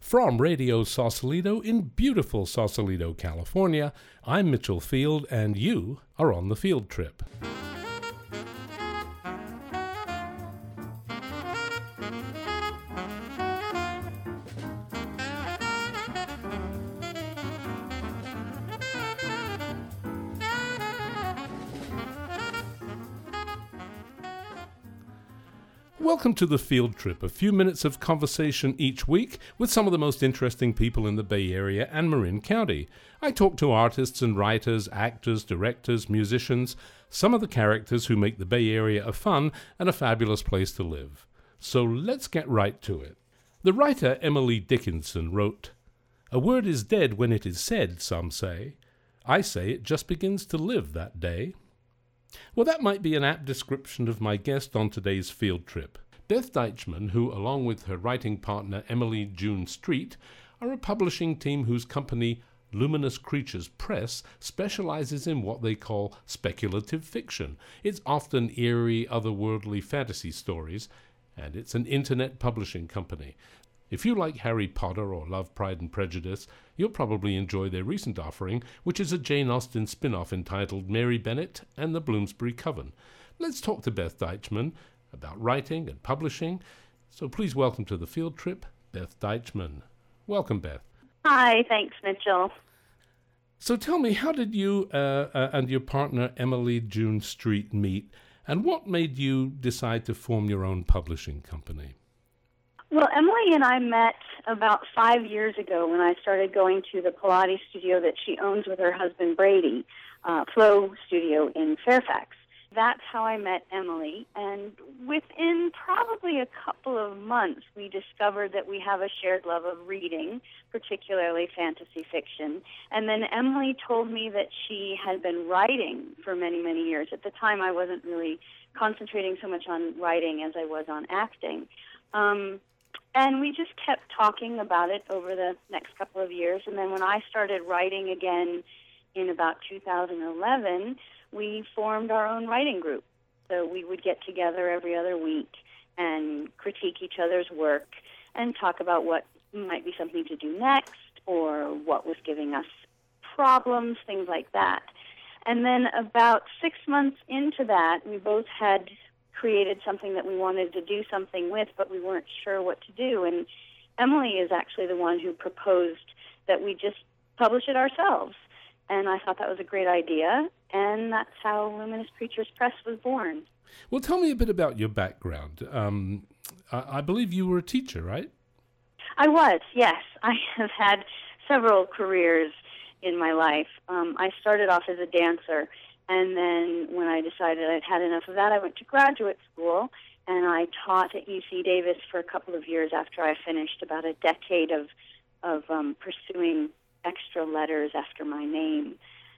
From Radio Sausalito in beautiful Sausalito, California, I'm Mitchell Field, and you are on the field trip. Welcome to the Field Trip, a few minutes of conversation each week with some of the most interesting people in the Bay Area and Marin County. I talk to artists and writers, actors, directors, musicians, some of the characters who make the Bay Area a fun and a fabulous place to live. So let's get right to it. The writer Emily Dickinson wrote, "A word is dead when it is said, some say. I say it just begins to live that day." Well, that might be an apt description of my guest on today's field trip. Beth Deitchman, who, along with her writing partner Emily June Street, are a publishing team whose company, Luminous Creatures Press, specializes in what they call speculative fiction. It's often eerie, otherworldly fantasy stories, and it's an internet publishing company. If you like Harry Potter or love Pride and Prejudice, you'll probably enjoy their recent offering, which is a Jane Austen spin-off entitled Mary Bennet and the Bloomsbury Coven. Let's talk to Beth Deitchman about writing and publishing. So please welcome to the field trip, Beth Deitchman. Welcome, Beth. Hi, thanks, Mitchell. So tell me, how did you and your partner Emily June Street meet, and what made you decide to form your own publishing company? Well, Emily and I met about 5 years ago when I started going to the Pilates studio that she owns with her husband Brady, Flow Studio in Fairfax. That's how I met Emily, and within probably a couple of months, we discovered that we have a shared love of reading, particularly fantasy fiction. And then Emily told me that she had been writing for many, many years. At the time, I wasn't really concentrating so much on writing as I was on acting. And we just kept talking about it over the next couple of years. And then when I started writing again in about 2011, we formed our own writing group. So we would get together every other week and critique each other's work and talk about what might be something to do next or what was giving us problems, things like that. And then about 6 months into that, we both had created something that we wanted to do something with, but we weren't sure what to do. And Emily is actually the one who proposed that we just publish it ourselves. And I thought that was a great idea, and that's how Luminous Creatures Press was born. Well, tell me a bit about your background. I believe you were a teacher, right? I was, yes. I have had several careers in my life. I started off as a dancer, and then when I decided I'd had enough of that, I went to graduate school, and I taught at UC Davis for a couple of years after I finished, about a decade of pursuing extra letters after my name.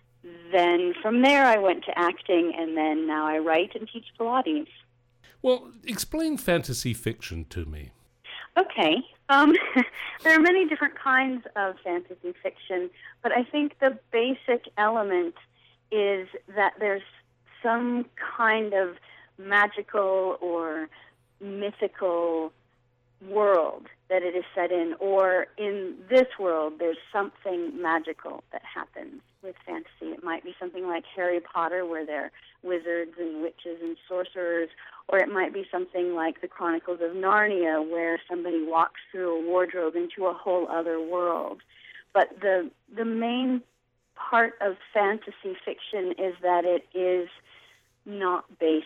Then from there, I went to acting, and then now I write and teach Pilates. Well, explain fantasy fiction to me. Okay. There are many different kinds of fantasy fiction, but I think the basic element is that there's some kind of magical or mythical world that it is set in, or in this world there's something magical that happens with fantasy. It might be something like Harry Potter, where there are wizards and witches and sorcerers, or it might be something like the Chronicles of Narnia, where somebody walks through a wardrobe into a whole other world. But the main part of fantasy fiction is that it is not based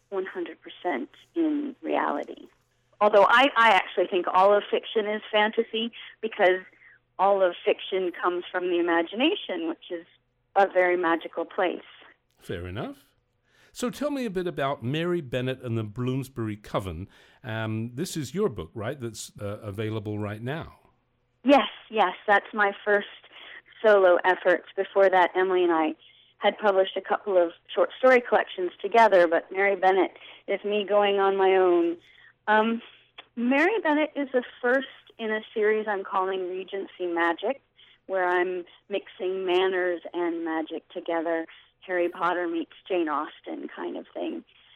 100% in reality. Although I actually think all of fiction is fantasy, because all of fiction comes from the imagination, which is a very magical place. Fair enough. So tell me a bit about Mary Bennet and the Bloomsbury Coven. This is your book, right, that's available right now? Yes, that's my first solo efforts. Before that, Emily and I had published a couple of short story collections together, but Mary Bennet is me going on my own. Mary Bennet is the first in a series I'm calling Regency Magic, where I'm mixing manners and magic together. Harry Potter meets Jane Austen kind of thing.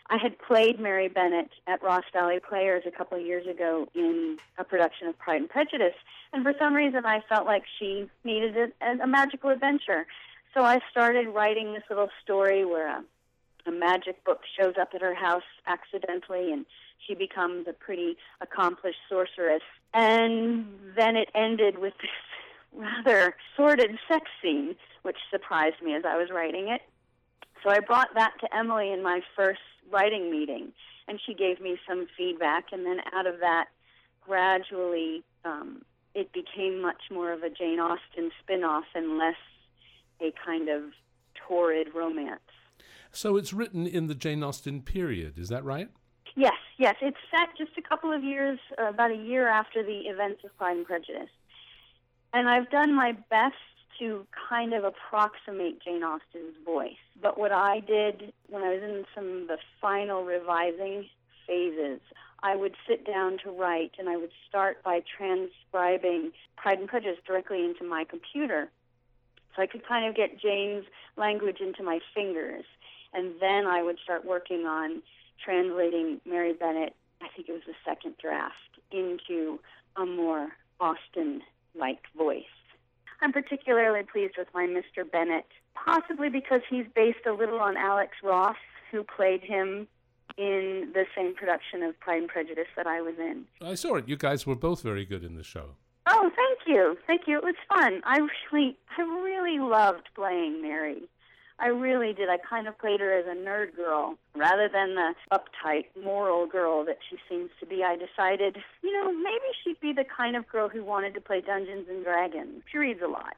I had played Mary Bennett at Ross Valley Players a couple of years ago in a production of Pride and Prejudice, and for some reason I felt like she needed a magical adventure. So I started writing this little story where a magic book shows up at her house accidentally, and she becomes a pretty accomplished sorceress. And then it ended with this rather sordid sex scene, which surprised me as I was writing it. So I brought that to Emily in my first writing meeting, and she gave me some feedback, and then out of that, gradually, it became much more of a Jane Austen spin-off and less a kind of torrid romance. So it's written in the Jane Austen period, is that right? Yes. It's set just a couple of years, about a year after the events of Pride and Prejudice. And I've done my best to kind of approximate Jane Austen's voice. But what I did when I was in some of the final revising phases, I would sit down to write, and I would start by transcribing Pride and Prejudice directly into my computer. So I could kind of get Jane's language into my fingers. And then I would start working on translating Mary Bennett, I think it was the second draft, into a more Austen-like voice. I'm particularly pleased with my Mr. Bennett, possibly because he's based a little on Alex Ross, who played him in the same production of Pride and Prejudice that I was in. I saw it. You guys were both very good in the show. Oh, thank you. It was fun. I really loved playing Mary. I really did. I kind of played her as a nerd girl rather than the uptight, moral girl that she seems to be. I decided, maybe she'd be the kind of girl who wanted to play Dungeons and Dragons. She reads a lot.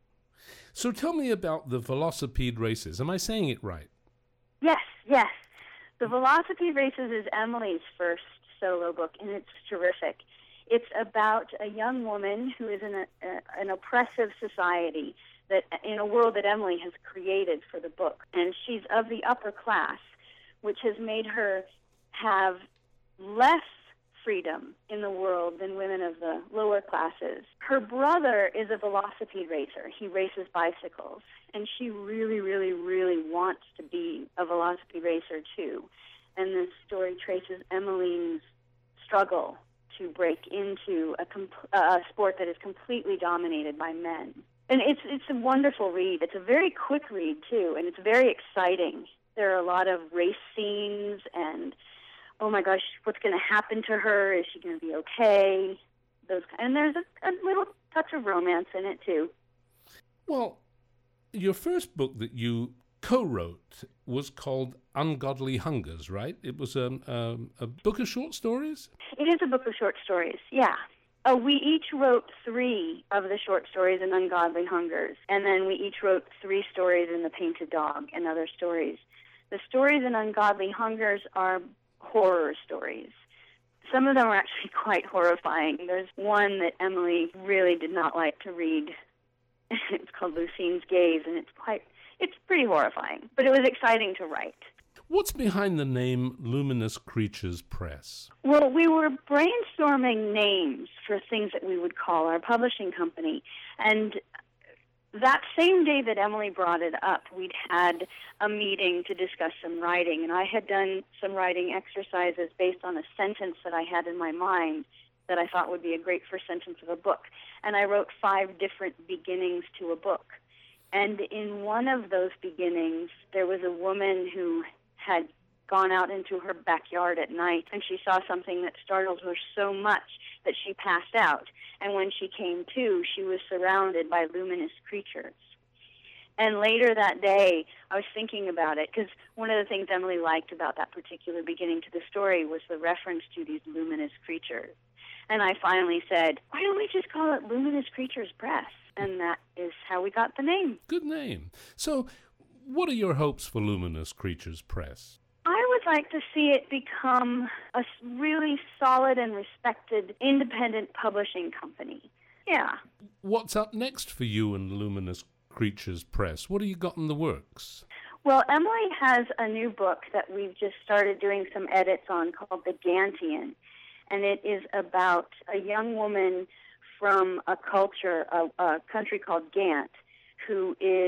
So tell me about the Velocipede Races. Am I saying it right? Yes. The Velocipede Races is Emily's first solo book, and it's terrific. It's about a young woman who is in an oppressive society, that in a world that Emily has created for the book. And she's of the upper class, which has made her have less freedom in the world than women of the lower classes. Her brother is a velocipede racer. He races bicycles. And she really, really, really wants to be a velocipede racer, too. And this story traces Emmeline's struggle to break into a sport that is completely dominated by men. And it's a wonderful read. It's a very quick read, too, and it's very exciting. There are a lot of race scenes and, oh my gosh, what's going to happen to her? Is she going to be okay? And there's a little touch of romance in it, too. Well, your first book that you co-wrote was called Ungodly Hungers, right? It was a book of short stories? It is a book of short stories, yeah. We each wrote 3 of the short stories in Ungodly Hungers, and then we each wrote 3 stories in The Painted Dog and other stories. The stories in Ungodly Hungers are horror stories. Some of them are actually quite horrifying. There's one that Emily really did not like to read. It's called Lucine's Gaze, and it's pretty horrifying, but it was exciting to write. What's behind the name Luminous Creatures Press? Well, we were brainstorming names for things that we would call our publishing company. And that same day that Emily brought it up, we'd had a meeting to discuss some writing. And I had done some writing exercises based on a sentence that I had in my mind that I thought would be a great first sentence of a book. And I wrote 5 different beginnings to a book. And in one of those beginnings, there was a woman who had gone out into her backyard at night, and she saw something that startled her so much that she passed out. And when she came to, she was surrounded by luminous creatures. And later that day, I was thinking about it, because one of the things Emily liked about that particular beginning to the story was the reference to these luminous creatures. And I finally said, why don't we just call it Luminous Creatures Press? And that is how we got the name. Good name. So, what are your hopes for Luminous Creatures Press? I would like to see it become a really solid and respected independent publishing company. Yeah. What's up next for you and Luminous Creatures Press? What have you got in the works? Well, Emily has a new book that we've just started doing some edits on called The Gantian. And it is about a young woman from a country called Gant, who is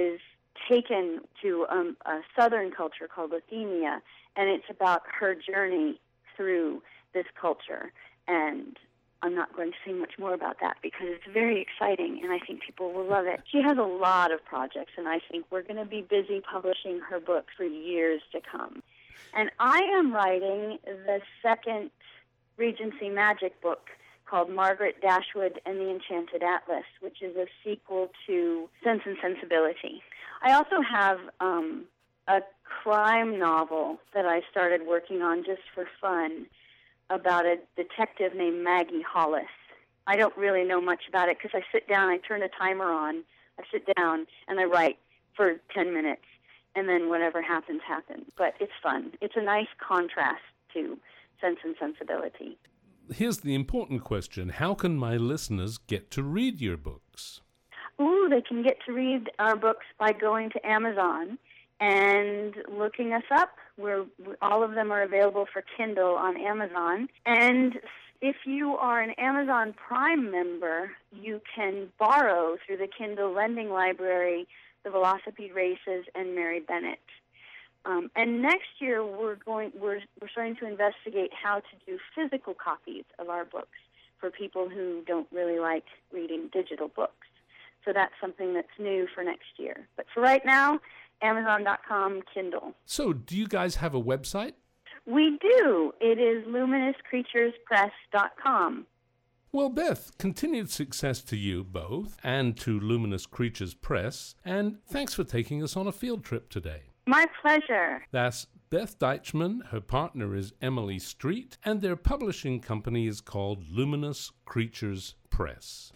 taken to a southern culture called Lithemia, and it's about her journey through this culture. And I'm not going to say much more about that because it's very exciting, and I think people will love it. She has a lot of projects, and I think we're going to be busy publishing her book for years to come. And I am writing the second Regency Magic book called Margaret Dashwood and the Enchanted Atlas, which is a sequel to Sense and Sensibility. I also have a crime novel that I started working on just for fun about a detective named Maggie Hollis. I don't really know much about it because I sit down, I turn a timer on, I sit down, and I write for 10 minutes, and then whatever happens, happens. But it's fun. It's a nice contrast to Sense and Sensibility. Here's the important question. How can my listeners get to read your books? Ooh, they can get to read our books by going to Amazon and looking us up. All of them are available for Kindle on Amazon. And if you are an Amazon Prime member, you can borrow through the Kindle Lending Library The Velocipede Races and Mary Bennett. And next year we're starting to investigate how to do physical copies of our books for people who don't really like reading digital books. So that's something that's new for next year. But for right now, Amazon.com, Kindle. So do you guys have a website? We do. It is luminouscreaturespress.com. Well, Beth, continued success to you both and to Luminous Creatures Press, and thanks for taking us on a field trip today. My pleasure. That's Beth Deichman, her partner is Emily Street, and their publishing company is called Luminous Creatures Press.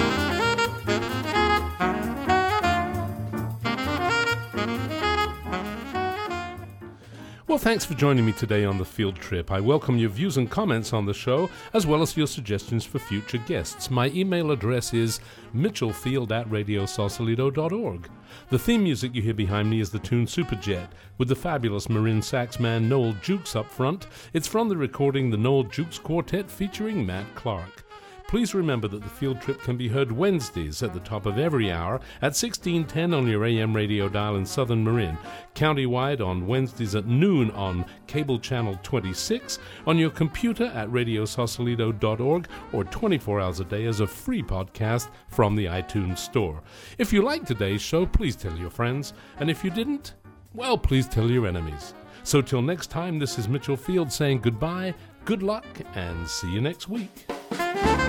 Well, thanks for joining me today on the field trip. I welcome your views and comments on the show, as well as your suggestions for future guests. My email address is mitchellfield@radiosausalito.org. The theme music you hear behind me is the tune Superjet, with the fabulous Marin saxman Noel Jukes up front. It's from the recording The Noel Jukes Quartet featuring Matt Clark. Please remember that the field trip can be heard Wednesdays at the top of every hour at 1610 on your AM radio dial in Southern Marin, countywide on Wednesdays at noon on cable channel 26, on your computer at radiosausalito.org, or 24 hours a day as a free podcast from the iTunes Store. If you liked today's show, please tell your friends, and if you didn't, well, please tell your enemies. So till next time, this is Mitchell Field saying goodbye, good luck, and see you next week.